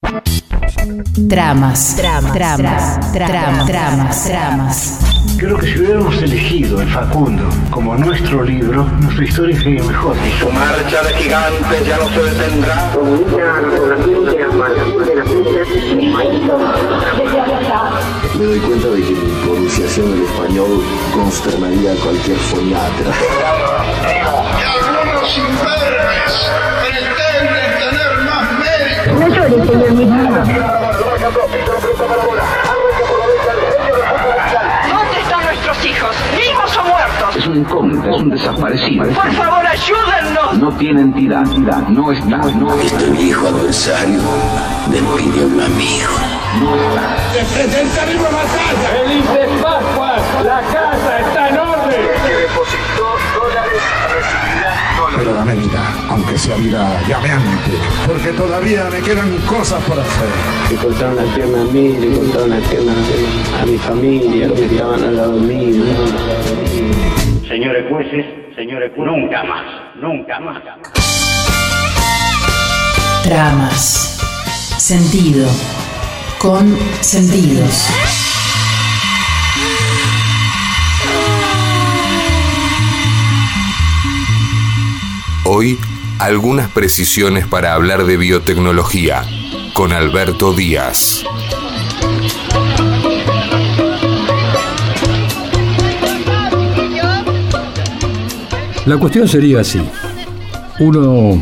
Tramas. Creo que si hubiéramos elegido El Facundo como nuestro libro, nuestra historia sería mejor. Y su marcha de gigantes ya no se detendrá. Me doy cuenta de que mi pronunciación del español consternaría a cualquier foniatra. Y algunos imberbes pretenden tener más mérito. No llores, señor Miguel. ¿Dónde están nuestros hijos? ¿Vivos o muertos? Es un incógnito, es un desaparecido. Por favor, ayúdennos. No tiene entidad, no está. Este viejo adversario me pidió un amigo. Se presenta viva batalla. ¡Felices Pascuas! ¡La casa está en orden! Que depositó dólares recibirá dólares. Pero dame vida, aunque sea vida llameante, porque todavía me quedan cosas por hacer. Le cortaron la pierna a mí, le cortaron la pierna a mi familia, los que estaban al lado mío. Señores jueces, nunca más. Tramas. Sentido. Con sentidos. Hoy, algunas precisiones para hablar de biotecnología con Alberto Díaz. La cuestión sería así. Uno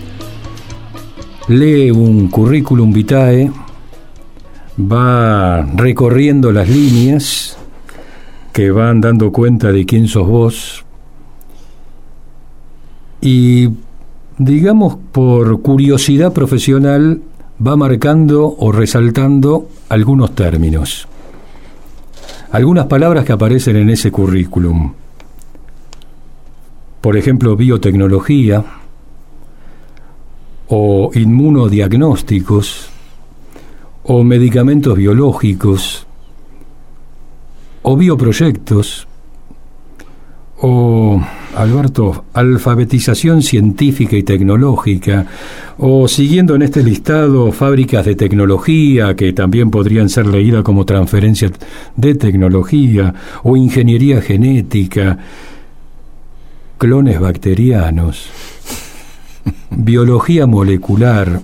lee un currículum vitae, va recorriendo las líneas que van dando cuenta de quién sos vos y, digamos, por curiosidad profesional va marcando o resaltando algunos términos, algunas palabras que aparecen en ese currículum. Por ejemplo, biotecnología o inmunodiagnósticos o medicamentos biológicos o bioproyectos o, Alberto, alfabetización científica y tecnológica, o, siguiendo en este listado, fábricas de tecnología, que también podrían ser leídas como transferencia de tecnología, o ingeniería genética, clones bacterianos, biología molecular.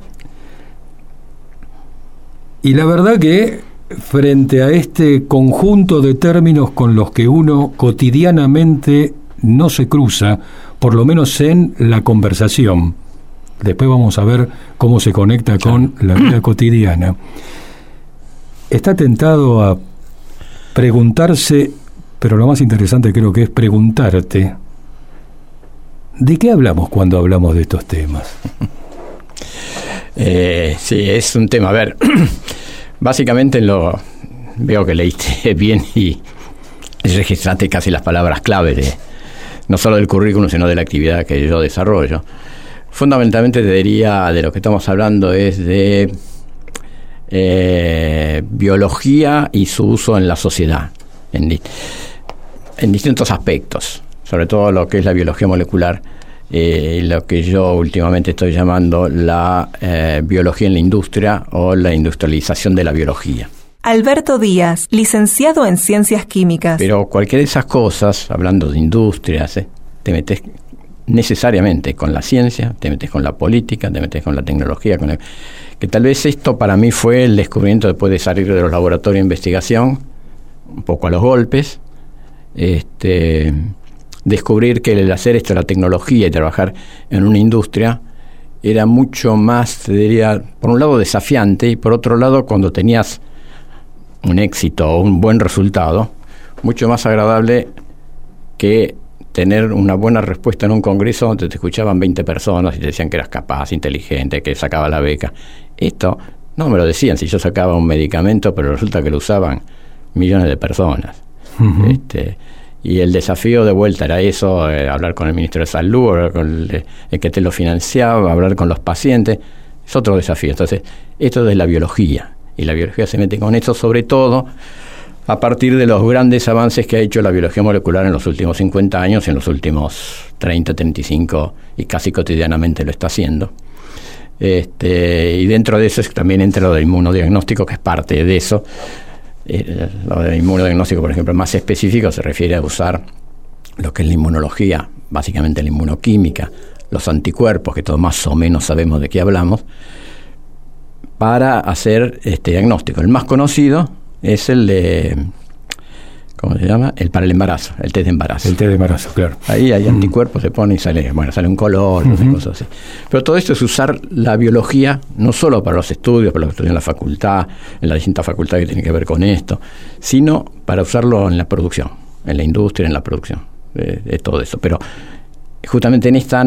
Y la verdad que frente a este conjunto de términos con los que uno cotidianamente no se cruza, por lo menos en la conversación, después vamos a ver cómo se conecta con la vida cotidiana, está tentado a preguntarse, pero lo más interesante creo que es preguntarte, ¿de qué hablamos cuando hablamos de estos temas? Sí, es un tema. A ver, básicamente veo que leíste bien y registraste casi las palabras clave no solo del currículum, sino de la actividad que yo desarrollo. Fundamentalmente te diría, de lo que estamos hablando es de biología y su uso en la sociedad, en distintos aspectos, sobre todo lo que es la biología molecular, lo que yo últimamente estoy llamando la biología en la industria o la industrialización de la biología. Alberto Díaz, licenciado en Ciencias Químicas. Pero cualquiera de esas cosas, hablando de industrias, te metes necesariamente con la ciencia, te metes con la política, te metes con la tecnología, que tal vez esto para mí fue el descubrimiento después de salir de los laboratorios de investigación, un poco a los golpes, descubrir que el hacer esto, la tecnología y trabajar en una industria era mucho más, te diría, por un lado desafiante y por otro lado, cuando tenías un éxito o un buen resultado, mucho más agradable que tener una buena respuesta en un congreso donde te escuchaban 20 personas y te decían que eras capaz, inteligente, que sacaba la beca. Esto no me lo decían si yo sacaba un medicamento, pero resulta que lo usaban millones de personas. Uh-huh. Y el desafío de vuelta era eso, hablar con el ministro de Salud, hablar con el que te lo financiaba, hablar con los pacientes. Es otro desafío. Entonces, esto es la biología. Y la biología se mete con esto, sobre todo a partir de los grandes avances que ha hecho la biología molecular en los últimos 50 años, en los últimos 30, 35, y casi cotidianamente lo está haciendo. Y dentro de eso también entra lo del inmunodiagnóstico, que es parte de eso. Lo del inmunodiagnóstico, por ejemplo, más específico, se refiere a usar lo que es la inmunología, básicamente la inmunoquímica, los anticuerpos, que todos más o menos sabemos de qué hablamos, para hacer este diagnóstico. El más conocido es el de, ¿cómo se llama? El para el embarazo, el test de embarazo. El test de embarazo, claro. Ahí hay anticuerpos, se pone y sale un color, cosas así. Pero todo esto es usar la biología, no solo para los estudios, para los que estudian en la facultad, en las distintas facultades que tienen que ver con esto, sino para usarlo en la producción, en la industria, en la producción, de todo eso. Pero justamente en esta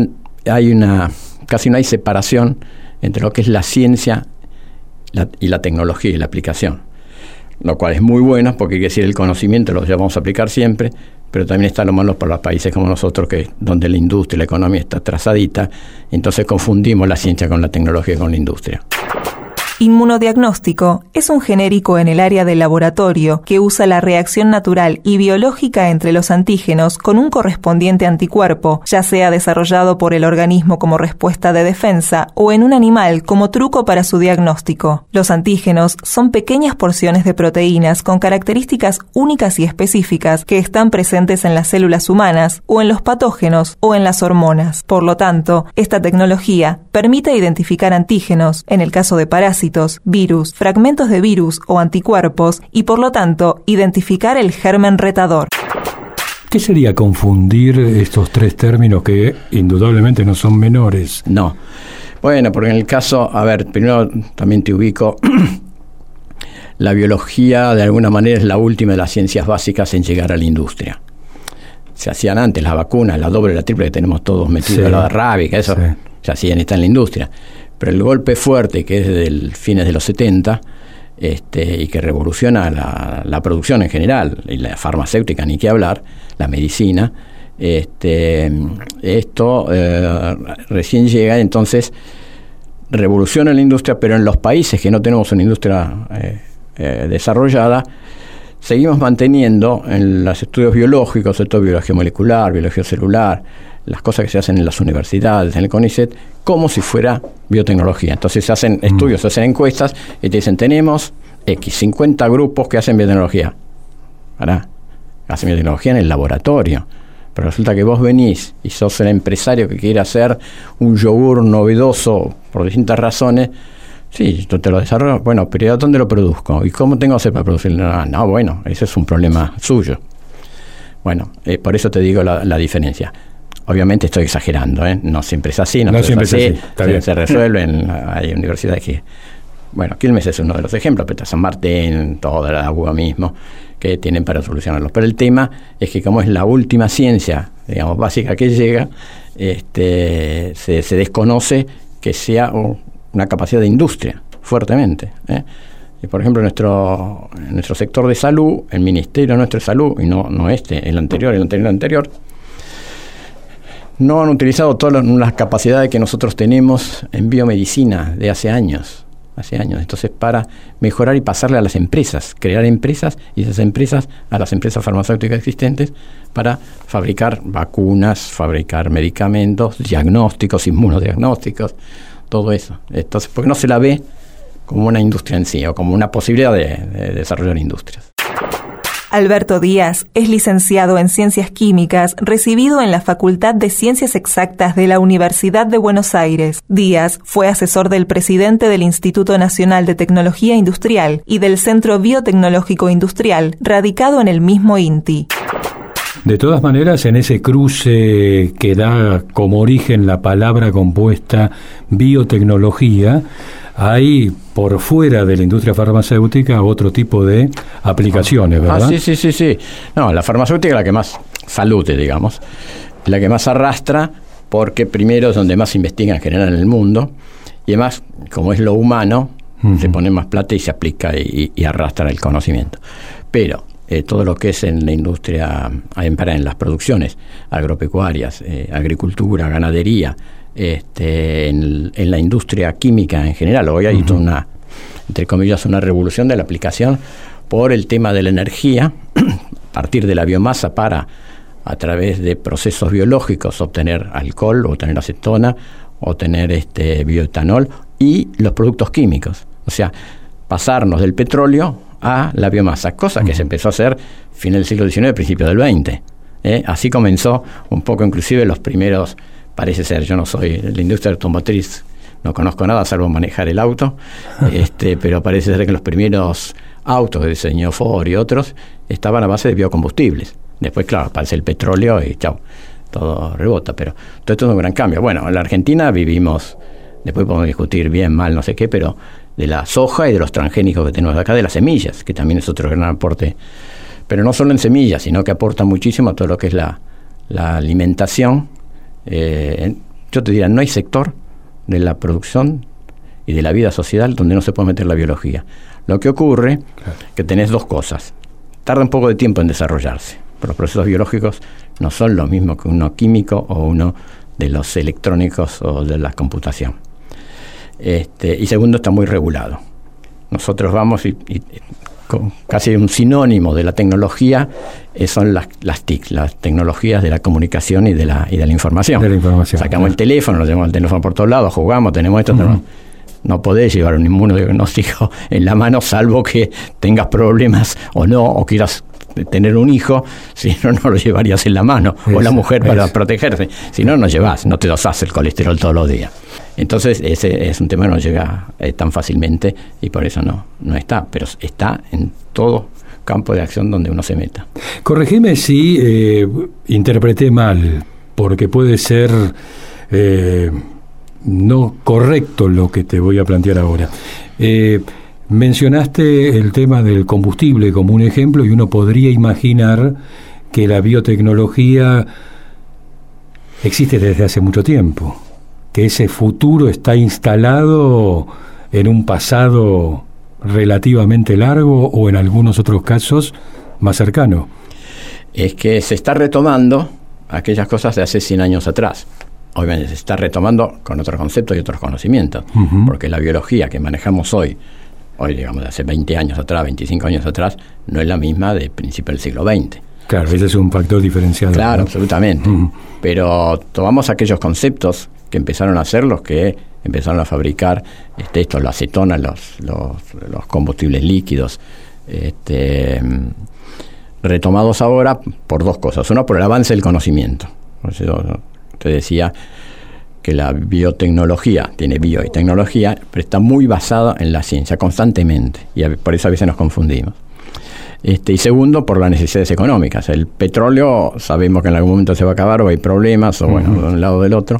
casi no hay separación entre lo que es la ciencia y la tecnología y la aplicación, lo cual es muy bueno, porque quiere decir el conocimiento lo vamos a aplicar siempre, pero también está lo malo para los países como nosotros, donde la industria y la economía está atrasadita, entonces confundimos la ciencia con la tecnología y con la industria. Inmunodiagnóstico es un genérico en el área del laboratorio que usa la reacción natural y biológica entre los antígenos con un correspondiente anticuerpo, ya sea desarrollado por el organismo como respuesta de defensa o en un animal como truco para su diagnóstico. Los antígenos son pequeñas porciones de proteínas con características únicas y específicas que están presentes en las células humanas o en los patógenos o en las hormonas. Por lo tanto, esta tecnología permite identificar antígenos, en el caso de parásitos, virus, fragmentos de virus o anticuerpos y por lo tanto identificar el germen retador. ¿Qué sería confundir estos tres términos que indudablemente no son menores? No. Bueno, porque en el caso, primero también te ubico, la biología de alguna manera es la última de las ciencias básicas en llegar a la industria. Se hacían antes las vacunas, la doble y la triple que tenemos todos metidos, la rábica, eso se hacían, está en la industria. Pero el golpe fuerte, que es desde fines de los 70, y que revoluciona la producción en general, y la farmacéutica, ni qué hablar, la medicina, esto recién llega, entonces revoluciona la industria, pero en los países que no tenemos una industria desarrollada, seguimos manteniendo en los estudios biológicos, sobre todo biología molecular, biología celular, las cosas que se hacen en las universidades, en el CONICET, como si fuera biotecnología. Entonces se hacen estudios, se hacen encuestas y te dicen, tenemos 50 grupos que hacen biotecnología. ¿Verdad? Hacen biotecnología en el laboratorio. Pero resulta que vos venís y sos el empresario que quiere hacer un yogur novedoso por distintas razones. Sí, yo te lo desarrollo. Bueno, pero ¿dónde lo produzco? ¿Y cómo tengo que hacer para producirlo? No, bueno, ese es un problema suyo. Bueno, por eso te digo la diferencia. Obviamente estoy exagerando, no siempre es así, no siempre es así. Se resuelven, hay universidades que, Quilmes es uno de los ejemplos, pero San Martín, toda la UBA mismo, que tienen para solucionarlos. Pero el tema es que como es la última ciencia, digamos, básica que llega, se desconoce que sea una capacidad de industria, fuertemente. Y por ejemplo, en nuestro sector de salud, el Ministerio nuestro de Salud, y no el anterior, no han utilizado todas las capacidades que nosotros tenemos en biomedicina de hace años. Entonces, para mejorar y pasarle a las empresas, crear empresas y esas empresas a las empresas farmacéuticas existentes para fabricar vacunas, fabricar medicamentos, diagnósticos, inmunodiagnósticos, todo eso. Entonces, porque no se la ve como una industria en sí o como una posibilidad de desarrollar industrias. Alberto Díaz es licenciado en Ciencias Químicas, recibido en la Facultad de Ciencias Exactas de la Universidad de Buenos Aires. Díaz fue asesor del presidente del Instituto Nacional de Tecnología Industrial y del Centro Biotecnológico Industrial, radicado en el mismo INTI. De todas maneras, en ese cruce que da como origen la palabra compuesta biotecnología, hay por fuera de la industria farmacéutica otro tipo de aplicaciones, ¿verdad? Sí. No, la farmacéutica es la que más salud, digamos, la que más arrastra, porque primero es donde más se investiga en general en el mundo, y además, como es lo humano, se pone más plata y se aplica y arrastra el conocimiento. Pero todo lo que es en la industria, en las producciones agropecuarias, agricultura, ganadería, en la industria química en general, hoy hay toda entre comillas, una revolución de la aplicación por el tema de la energía, a partir de la biomasa para, a través de procesos biológicos, obtener alcohol, obtener acetona, o tener bioetanol, y los productos químicos. O sea, pasarnos del petróleo a la biomasa, cosa que se empezó a hacer fin del siglo XIX, principio del XX. Así comenzó un poco, inclusive los primeros, parece ser, yo no soy de la industria automotriz, no conozco nada salvo manejar el auto, pero parece ser que los primeros autos que diseñó Ford y otros estaban a base de biocombustibles. Después, claro, aparece el petróleo y chao, todo rebota, pero todo esto es un gran cambio. Bueno, en la Argentina vivimos, después podemos discutir bien, mal, no sé qué, pero de la soja y de los transgénicos que tenemos acá, de las semillas, que también es otro gran aporte, pero no solo en semillas, sino que aporta muchísimo a todo lo que es la alimentación. Yo te diría, no hay sector de la producción y de la vida social donde no se puede meter la biología. Lo que ocurre, que tenés dos cosas. Tarda un poco de tiempo en desarrollarse. Pero los procesos biológicos no son lo mismo que uno químico o uno de los electrónicos o de la computación. Y segundo, está muy regulado. Nosotros vamos y casi un sinónimo de la tecnología son las TIC, las tecnologías de la comunicación y de la información. Sacamos el teléfono, nos llevamos el teléfono por todos lados, jugamos, tenemos esto, no podés llevar un inmunodiagnóstico en la mano salvo que tengas problemas o no, o quieras tener un hijo, si no, no lo llevarías en la mano, o la mujer para protegerse. Si no, no llevas, no te dosas el colesterol todos los días. Entonces, ese es un tema que no llega tan fácilmente y por eso no está, pero está en todo campo de acción donde uno se meta. Corregime si interpreté mal, porque puede ser no correcto lo que te voy a plantear ahora. Mencionaste el tema del combustible como un ejemplo y uno podría imaginar que la biotecnología existe desde hace mucho tiempo, que ese futuro está instalado en un pasado relativamente largo o en algunos otros casos más cercano. Es que se está retomando aquellas cosas de hace 100 años atrás. Obviamente se está retomando con otros conceptos y otros conocimientos, porque la biología que manejamos hoy, digamos de hace 20 años atrás, 25 años atrás, no es la misma de principio del siglo XX. Claro, ese es un factor diferenciado. Claro, ¿no? Absolutamente. Pero tomamos aquellos conceptos que empezaron a hacer los que empezaron a fabricar la acetona, los combustibles líquidos, retomados ahora por dos cosas. Una, por el avance del conocimiento. Te decía que la biotecnología tiene bio y tecnología, pero está muy basada en la ciencia constantemente, y por eso a veces nos confundimos. Y segundo, por las necesidades económicas. El petróleo sabemos que en algún momento se va a acabar o hay problemas, o bueno, de un lado o del otro.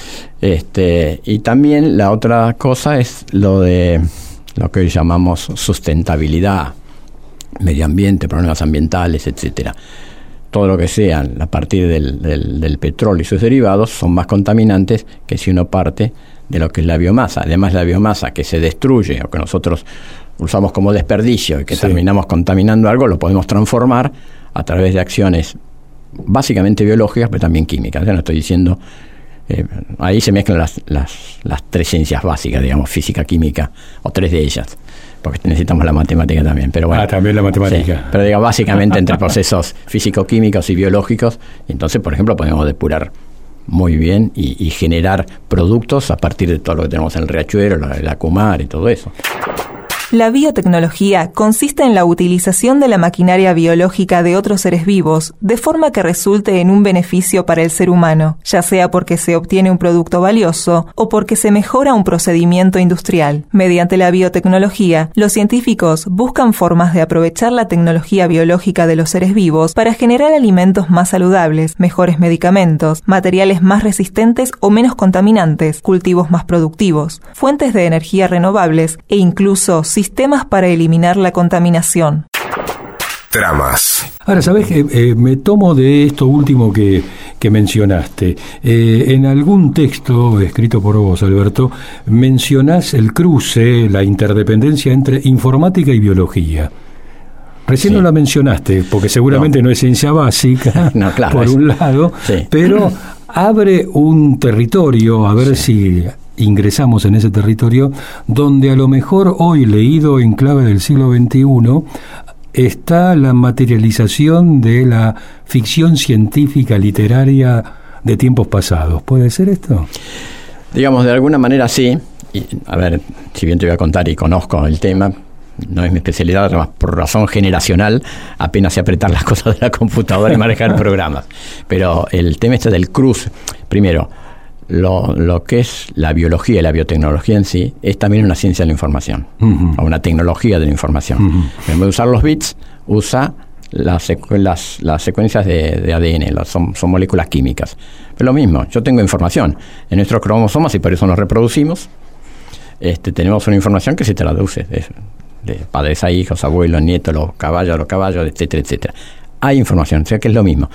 Y también la otra cosa es lo de lo que hoy llamamos sustentabilidad, medio ambiente, problemas ambientales, etcétera. Todo lo que sea a partir del petróleo y sus derivados son más contaminantes que si uno parte de lo que es la biomasa. Además, la biomasa que se destruye o que nosotros usamos como desperdicio y que terminamos contaminando algo, lo podemos transformar a través de acciones básicamente biológicas, pero también químicas. Ya no estoy diciendo... ahí se mezclan las tres ciencias básicas, digamos, física, química, o tres de ellas, porque necesitamos la matemática también. Pero bueno, también la matemática. Sí, pero digamos, básicamente entre procesos físico-químicos y biológicos, entonces, por ejemplo, podemos depurar muy bien y generar productos a partir de todo lo que tenemos en el riachuelo, el acumar y todo eso. La biotecnología consiste en la utilización de la maquinaria biológica de otros seres vivos de forma que resulte en un beneficio para el ser humano, ya sea porque se obtiene un producto valioso o porque se mejora un procedimiento industrial. Mediante la biotecnología, los científicos buscan formas de aprovechar la tecnología biológica de los seres vivos para generar alimentos más saludables, mejores medicamentos, materiales más resistentes o menos contaminantes, cultivos más productivos, fuentes de energía renovables e incluso sistemas para eliminar la contaminación. Tramas. Ahora, ¿sabés qué? Me tomo de esto último que mencionaste. En algún texto escrito por vos, Alberto, mencionás el cruce, la interdependencia entre informática y biología. Recién no la mencionaste, porque seguramente no es ciencia básica, claro, por un lado, pero abre un territorio, a ver si ingresamos en ese territorio, donde a lo mejor hoy, leído en clave del siglo XXI, está la materialización de la ficción científica literaria de tiempos pasados. ¿Puede ser esto? Digamos, de alguna manera sí. Y, a ver, si bien te voy a contar y conozco el tema, no es mi especialidad, además por razón generacional, apenas sé apretar las cosas de la computadora y manejar programas. Pero el tema este del cruce, primero, lo que es la biología y la biotecnología en sí, es también una ciencia de la información, o una tecnología de la información. En vez de usar los bits, usa las secuencias de ADN, son moléculas químicas. Pero lo mismo, yo tengo información en nuestros cromosomas y por eso nos reproducimos. Tenemos una información que se traduce de padres a hijos, abuelos, nietos, los caballos, etcétera, etcétera. Hay información, o sea que es lo mismo.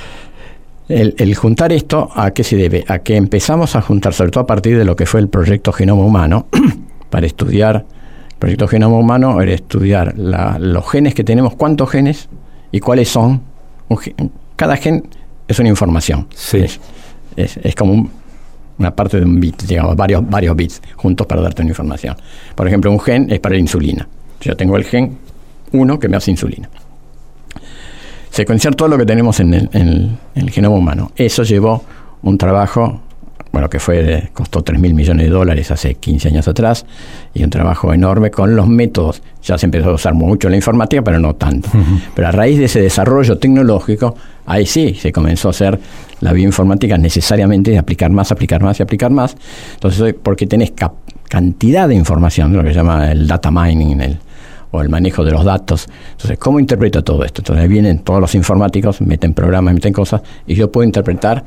El juntar esto, ¿a qué se debe? A que empezamos a juntar, sobre todo a partir de lo que fue el proyecto Genoma Humano, para estudiar, el proyecto Genoma Humano era estudiar los genes que tenemos, cuántos genes y cuáles son. Cada gen es una información. Sí. Es como una parte de un bit, digamos, varios bits juntos para darte una información. Por ejemplo, un gen es para la insulina. Yo tengo el gen 1 que me hace insulina. Secuenciar todo lo que tenemos en el genoma humano. Eso llevó un trabajo, bueno, que costó $3.000 millones hace 15 años atrás, y un trabajo enorme con los métodos. Ya se empezó a usar mucho la informática, pero no tanto. Pero a raíz de ese desarrollo tecnológico, ahí sí se comenzó a hacer la bioinformática necesariamente de aplicar más. Entonces, porque tenés cantidad de información, lo que se llama el data mining, o el manejo de los datos. Entonces, ¿cómo interpreto todo esto? Entonces vienen todos los informáticos, meten programas, meten cosas, y yo puedo interpretar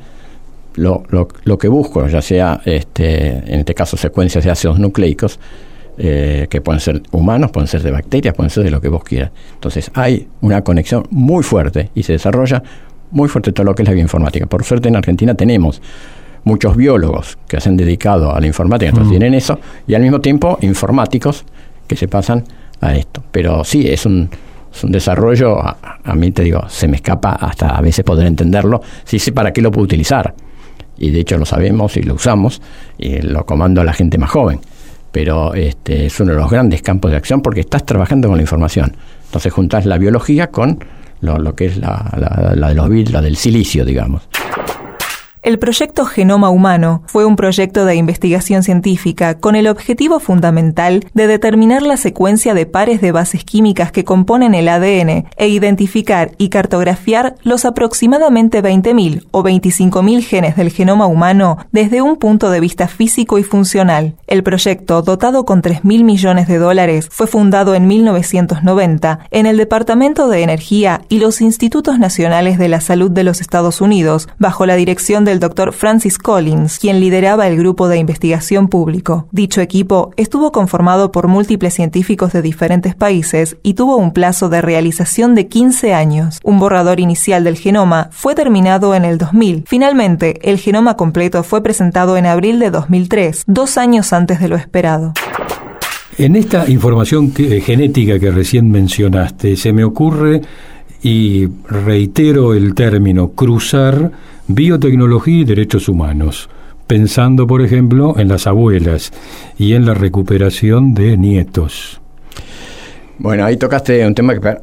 lo que busco, ya sea, en este caso, secuencias de ácidos nucleicos, que pueden ser humanos, pueden ser de bacterias, pueden ser de lo que vos quieras. Entonces, hay una conexión muy fuerte y se desarrolla muy fuerte todo lo que es la bioinformática. Por suerte, en Argentina tenemos muchos biólogos que se han dedicado a la informática, entonces tienen eso, y al mismo tiempo informáticos que se pasan a esto. Pero sí, es un desarrollo, a mí te digo, se me escapa hasta a veces poder entenderlo, sí sé para qué lo puedo utilizar, y de hecho lo sabemos y lo usamos, y lo comando a la gente más joven, pero es uno de los grandes campos de acción porque estás trabajando con la información. Entonces juntás la biología con lo que es la de los bits, la del silicio, digamos. El proyecto Genoma Humano fue un proyecto de investigación científica con el objetivo fundamental de determinar la secuencia de pares de bases químicas que componen el ADN e identificar y cartografiar los aproximadamente 20.000 o 25.000 genes del genoma humano desde un punto de vista físico y funcional. El proyecto, dotado con $3.000 millones, fue fundado en 1990 en el Departamento de Energía y los Institutos Nacionales de la Salud de los Estados Unidos, bajo la dirección del Dr. Francis Collins, quien lideraba el grupo de investigación público. Dicho equipo estuvo conformado por múltiples científicos de diferentes países y tuvo un plazo de realización de 15 años. Un borrador inicial del genoma fue terminado en el 2000. Finalmente, el genoma completo fue presentado en abril de 2003, 2 años antes de lo esperado. En esta información genética que recién mencionaste, se me ocurre, y reitero el término, cruzar biotecnología y derechos humanos, pensando, por ejemplo, en las abuelas y en la recuperación de nietos. Bueno, ahí tocaste un tema que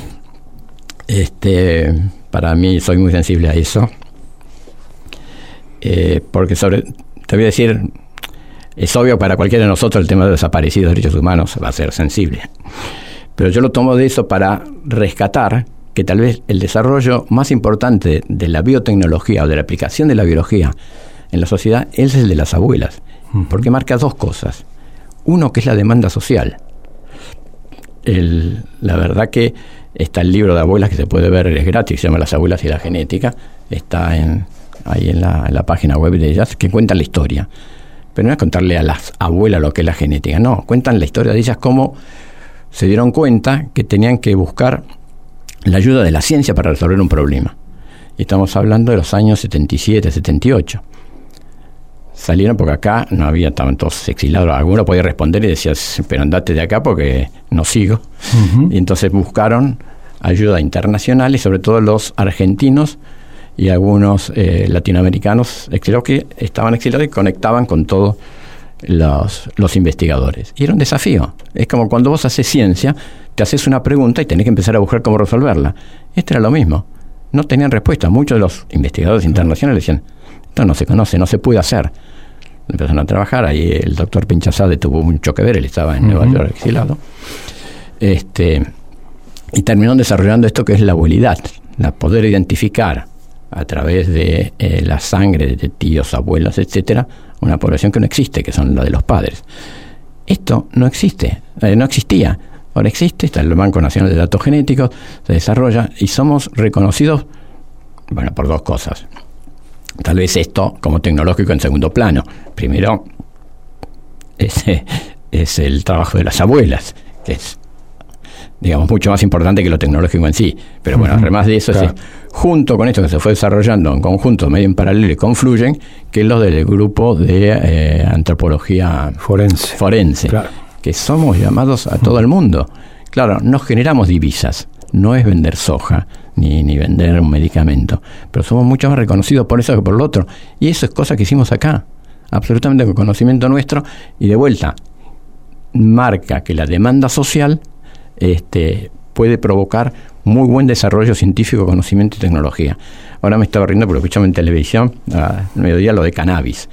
para mí soy muy sensible a eso, porque te voy a decir, es obvio para cualquiera de nosotros el tema de desaparecidos, derechos humanos, va a ser sensible, pero yo lo tomo de eso para rescatar que tal vez el desarrollo más importante de la biotecnología o de la aplicación de la biología en la sociedad es el de las abuelas, porque marca 2 cosas. Uno, que es la demanda social. La verdad que está el libro de abuelas que se puede ver, es gratis, se llama Las abuelas y la genética, está ahí en la página web de ellas, que cuentan la historia. Pero no es contarle a las abuelas lo que es la genética, no, cuentan la historia de ellas, cómo se dieron cuenta que tenían que buscar la ayuda de la ciencia para resolver un problema. Y estamos hablando de los años 77, 78. Salieron porque acá no había, estaban todos exilados. Alguno podía responder y decía, pero andate de acá porque no sigo. Y entonces buscaron ayuda internacional y sobre todo los argentinos y algunos latinoamericanos exiliados que estaban exiliados y conectaban con todos los investigadores. Y era un desafío. Es como cuando vos haces ciencia, te haces una pregunta y tenés que empezar a buscar cómo resolverla. Esto era lo mismo. No tenían respuesta. Muchos de los investigadores internacionales decían, esto no se conoce, no se puede hacer. empezaron a trabajar. Ahí el doctor Pinchazade tuvo mucho que ver, él estaba en Nueva York exilado. Y terminaron desarrollando esto que es la abuelidad, la poder identificar a través de la sangre de tíos, abuelos, etcétera, una población que no existe, que son la de los padres. Esto no existe, no existía. Ahora existe, está el Banco Nacional de Datos Genéticos, se desarrolla y somos reconocidos, bueno, por dos cosas. Tal vez esto como tecnológico en segundo plano. Primero, es el trabajo de las abuelas, que es, digamos, mucho más importante que lo tecnológico en sí. Pero bueno, además de eso, claro, junto con esto que se fue desarrollando en conjunto, medio en paralelo y confluyen, que es lo del grupo de antropología forense, claro, que somos llamados a todo el mundo. Claro, no generamos divisas, no es vender soja, ni vender un medicamento, pero somos mucho más reconocidos por eso que por lo otro. Y eso es cosa que hicimos acá, absolutamente con conocimiento nuestro, y de vuelta, marca que la demanda social puede provocar muy buen desarrollo científico, conocimiento y tecnología. Ahora me estaba riendo porque escuchamos en televisión al mediodía lo de cannabis.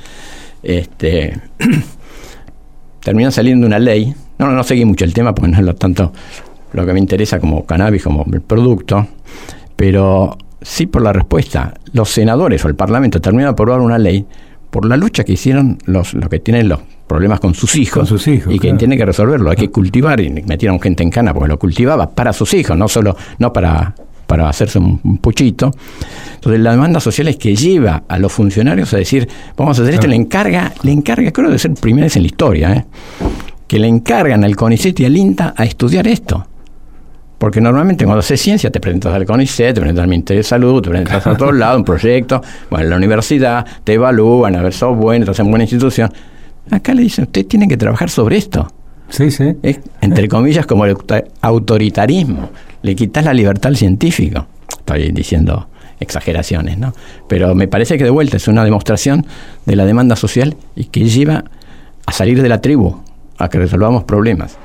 Terminó saliendo una ley, no seguí mucho el tema porque no es tanto lo que me interesa como cannabis, como el producto, pero sí por la respuesta. Los senadores o el Parlamento terminaron de aprobar una ley por la lucha que hicieron los que tienen los problemas con sus hijos y que claro, tienen que resolverlo. Hay que cultivar, y metieron gente en cana porque lo cultivaba para sus hijos, no para hacerse un puchito. Entonces la demanda social es que lleva a los funcionarios a decir, vamos a hacer esto, le encarga, creo de ser primera vez en la historia, que le encargan al CONICET y al INTA a estudiar esto. Porque normalmente cuando haces ciencia te presentas al CONICET, te presentas al Ministerio de Salud, te presentas a todos lados, un proyecto, bueno, en la universidad, te evalúan, a ver, sos bueno, estás en buena institución. Acá le dicen, usted tiene que trabajar sobre esto. Sí. Es, entre comillas, como el autoritarismo. Le quitas la libertad al científico. Estoy diciendo exageraciones, ¿no? Pero me parece que de vuelta es una demostración de la demanda social y que lleva a salir de la tribu, a que resolvamos problemas.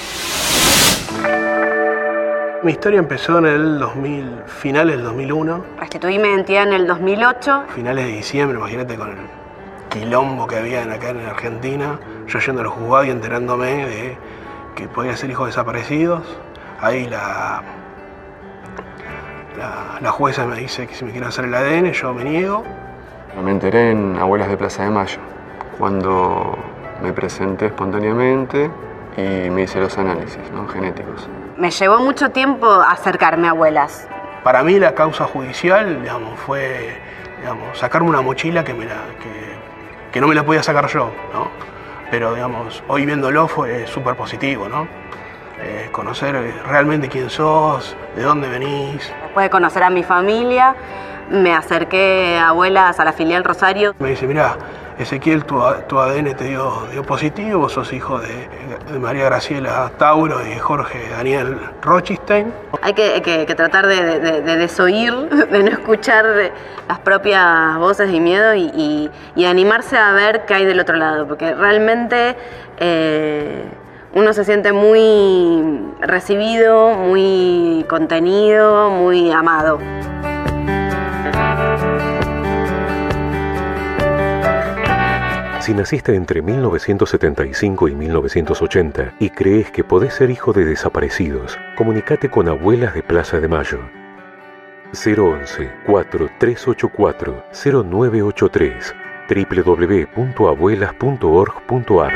Mi historia empezó en el finales del 2001. Restituí mi identidad en el 2008. Finales de diciembre, imagínate con el quilombo que había acá en Argentina. Yo yendo a los juzgados y enterándome de que podía ser hijos desaparecidos. Ahí la jueza me dice que si me quiero hacer el ADN, yo me niego. Me enteré en Abuelas de Plaza de Mayo, cuando me presenté espontáneamente y me hice los análisis, ¿no?, genéticos. Me llevó mucho tiempo acercarme a abuelas. Para mí la causa judicial, fue, sacarme una mochila que no me la podía sacar yo, ¿no? Pero, hoy viéndolo fue súper positivo, ¿no? Conocer realmente quién sos, de dónde venís. Después de conocer a mi familia, me acerqué a abuelas a la filial Rosario. Me dice, mirá, Ezequiel, tu ADN te dio positivo, vos sos hijo de María Graciela Tauro y Jorge Daniel Rochistein. Hay que tratar de desoír, de no escuchar las propias voces y miedo y animarse a ver qué hay del otro lado, porque realmente uno se siente muy recibido, muy contenido, muy amado. Si naciste entre 1975 y 1980 y crees que podés ser hijo de desaparecidos, comunicate con Abuelas de Plaza de Mayo. 011-4384-0983 www.abuelas.org.ar.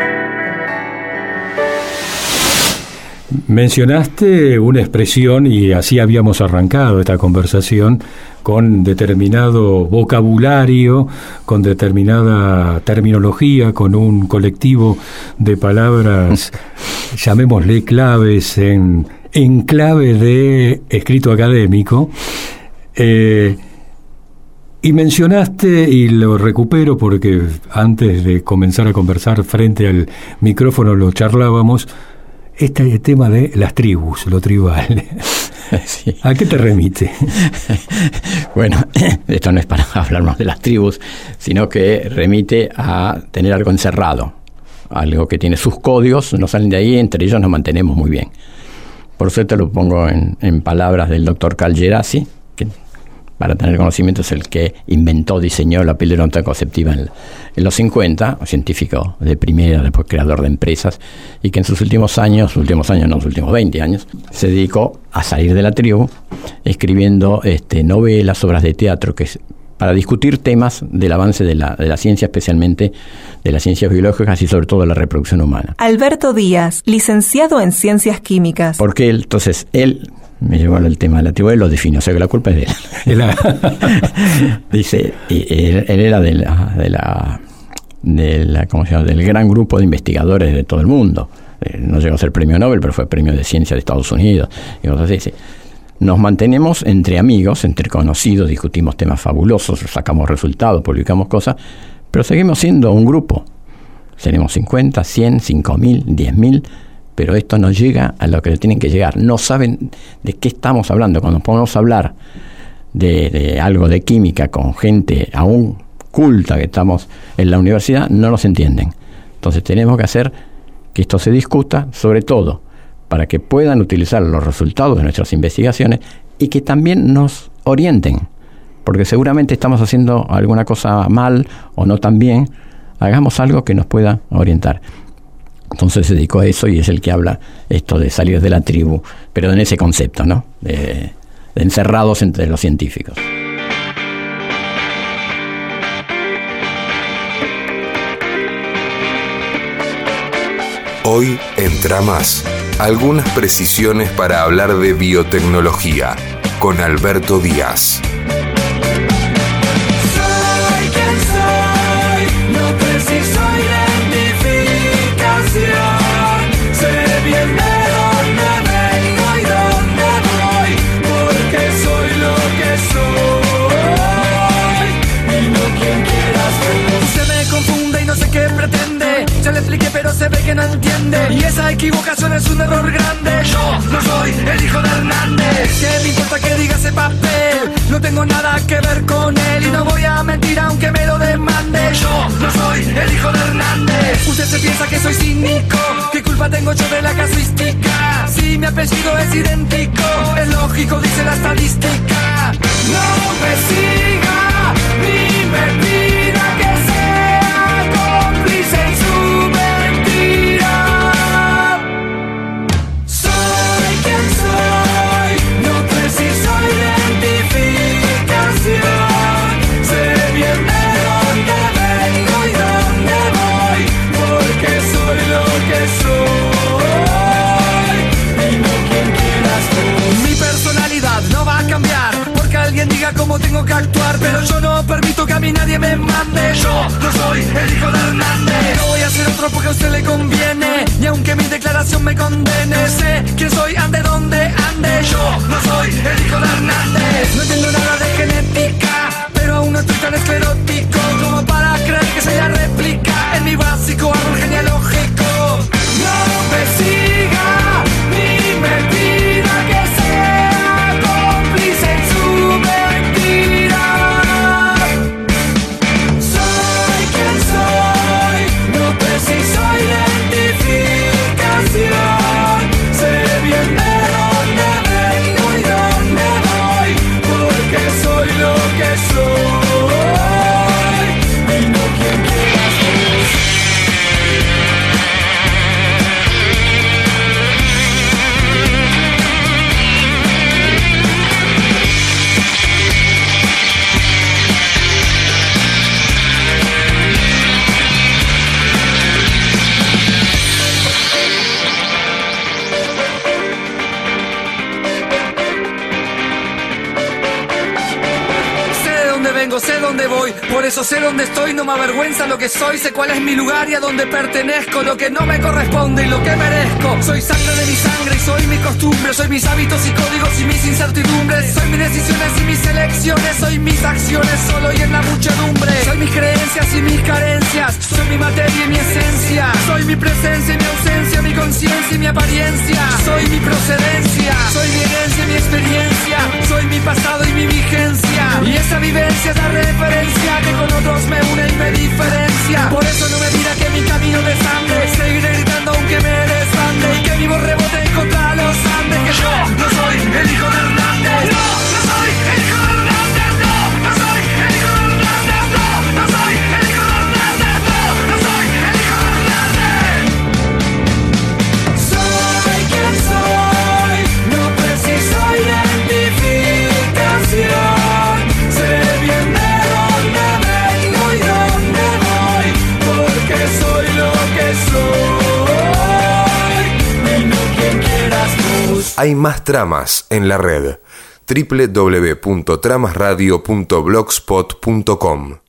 Mencionaste una expresión, y así habíamos arrancado esta conversación, con determinado vocabulario, con determinada terminología, con un colectivo de palabras, llamémosle claves, en clave de escrito académico. Y mencionaste, y lo recupero porque antes de comenzar a conversar frente al micrófono lo charlábamos, este tema de las tribus, lo tribal. Sí. ¿A qué te remite? Bueno, esto no es para hablarnos de las tribus, sino que remite a tener algo encerrado, algo que tiene sus códigos, no salen de ahí, entre ellos nos mantenemos muy bien. Por suerte lo pongo en palabras del doctor Carl Gerasi, que para tener conocimiento, es el que diseñó la píldora anticonceptiva en los 50, un científico de primera, después creador de empresas, y que en sus últimos 20 años, se dedicó a salir de la tribu, escribiendo novelas, obras de teatro, para discutir temas del avance de la ciencia, especialmente de las ciencias biológicas y sobre todo de la reproducción humana. Alberto Díaz, licenciado en Ciencias Químicas. Porque él me llevó al tema de la tribu, él lo definió, o sea que la culpa es de él. Dice, él era ¿cómo se llama? Del gran grupo de investigadores de todo el mundo. No llegó a ser premio Nobel, pero fue premio de ciencia de Estados Unidos. Y cosas así. Nos mantenemos entre amigos, entre conocidos, discutimos temas fabulosos, sacamos resultados, publicamos cosas, pero seguimos siendo un grupo. Seremos 50, 100, 5.000, 10.000, pero esto no llega a lo que le tienen que llegar. No saben de qué estamos hablando. Cuando podemos hablar de algo de química con gente aún culta que estamos en la universidad, no nos entienden. Entonces tenemos que hacer que esto se discuta, sobre todo para que puedan utilizar los resultados de nuestras investigaciones y que también nos orienten, porque seguramente estamos haciendo alguna cosa mal o no tan bien. Hagamos algo que nos pueda orientar. Entonces se dedicó a eso y es el que habla esto de salir de la tribu, pero en ese concepto, ¿no? De encerrados entre los científicos. Hoy entra más. Algunas precisiones para hablar de biotecnología con Alberto Díaz. Soy quien soy, no preciso identificación. Sé bien de dónde vengo y dónde voy, porque soy lo que soy y no quien quieras ser. Se me confunde y no sé qué pretende. Ya le expliqué pero se ve que no entiende, y esa equivocación es un error grande. Yo no soy el hijo de Hernández. ¿Qué me importa que diga ese papel? No tengo nada que ver con él y no voy a mentir aunque me lo demande. Yo no soy el hijo de Hernández. Usted se piensa que soy cínico, ¿qué culpa tengo yo de la casuística? Si mi apellido es idéntico, es lógico, dice la estadística. No me siga ni me pida que sea cómplice en su mentira. Soy quien soy, no preciso identificación. Sé bien de dónde vengo y dónde voy, porque soy lo que soy y no quien quieras tú. Mi personalidad no va a cambiar porque alguien diga cómo tengo que actuar, pero yo no permito que a mí nadie me mande. Yo no soy el hijo de Hernández. No voy a ser otro porque a usted le conviene, ni aunque mi declaración me condene. Sé quién soy, ande donde ande. Yo no soy el hijo de Hernández. No entiendo nada de genética, pero aún no estoy tan esclerótico como para creer que soy la réplica en mi básico árbol genealógico. No me siga ni me pida que sea cómplice en su mentira. Soy quien soy, no preciso identificación. Sé bien de dónde vengo y dónde voy, porque soy lo que soy y no quien quieras ser. Sé dónde voy, por eso sé dónde estoy, no me avergüenza lo que soy, sé cuál es mi lugar y a dónde pertenezco, lo que no me corresponde y lo que merezco. Soy sangre de mi sangre y soy mi costumbre, soy mis hábitos y códigos y mis incertidumbres, soy mis decisiones y mis elecciones, soy mis acciones solo y en la muchedumbre, soy mis creencias y mis carencias, soy mi materia y mi esencia, soy mi presencia y mi ausencia, mi conciencia y mi apariencia, soy mi procedencia, soy mi herencia y mi experiencia, soy mi pasado y mi vigencia, y esa vivencia es la referencia que con otros me une y me diferencia. Por eso no me dirá que mi camino de sangre, seguiré gritando aunque me desbande y que mi voz rebote contra los Andes. Que yo no soy el hijo de Hernández. No soy el hijo de Hernández. Hay más tramas en la red. www.tramasradio.blogspot.com